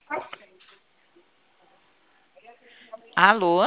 Alô?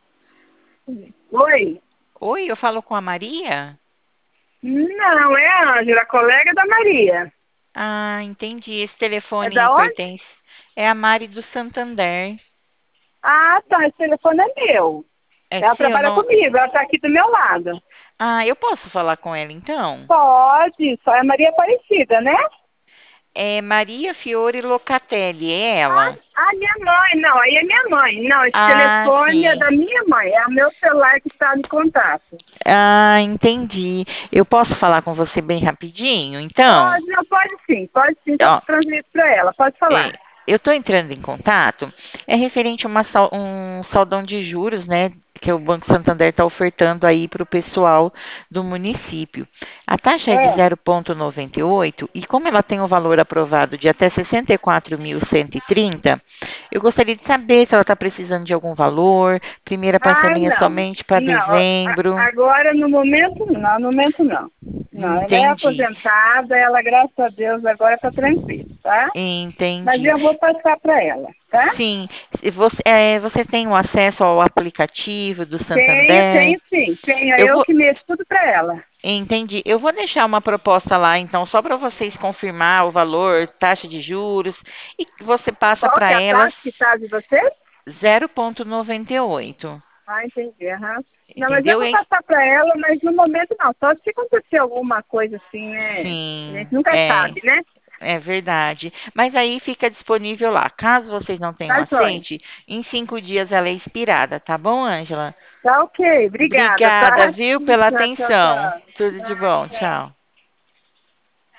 Oi? Oi, eu falo com a Maria? Não, é a Ângela, colega da Maria. Ah, entendi. Esse É telefone da onde? pertence. É a Mari do Santander. Ah, tá, esse telefone é meu. É Ela seu, trabalha não? comigo, ela tá aqui do meu lado. Ah, eu posso falar com ela então? Pode, só é Maria Aparecida, né? É Maria Fiore Locatelli, é Ah, ela? minha mãe, não, aí é minha mãe. Não, esse Ah, telefone é sim. da minha mãe, é o meu celular que está em contato. Ah, entendi. Eu posso falar com você bem rapidinho, então? Pode, não, pode sim, que eu Ó, transmito para ela, pode é, falar. eu estou entrando em contato, é referente a um saldão de juros, né, que o Banco Santander está ofertando aí para o pessoal do município. A taxa é de É. 0,98 e como ela tem o valor aprovado de até 64.130, eu gostaria de saber se ela está precisando de algum valor. Primeira Ah, parcelinha não. somente para Não, dezembro. agora no momento não, no momento não. Não, ela é Entendi, aposentada, ela, graças a Deus, agora está tranquila, tá? Mas entendi. eu vou passar para ela, tá? Sim, se você tem o acesso ao aplicativo do Santander? Tenho sim, tenho. É Eu eu vou, que mexo tudo para ela. entendi. Eu vou deixar uma proposta lá, então, só para vocês confirmar o valor, taxa de juros, e você passa Qual para que é a elas taxa que está de vocês? 0,98. Ah, entendi, aham. Não, mas eu Entendeu, vou hein? passar para ela, mas no momento não. Só se acontecer alguma coisa assim, né? A Sim, gente nunca sabe, né? é verdade. Mas aí fica disponível lá. Caso vocês não tenham Tá joia. aceite, em 5 dias ela é expirada, tá bom, Ângela? Tá ok, obrigada, Obrigada, tá? viu, pela Tchau, tchau, atenção. tchau. Tudo de Nada, bom. tchau. Tchau.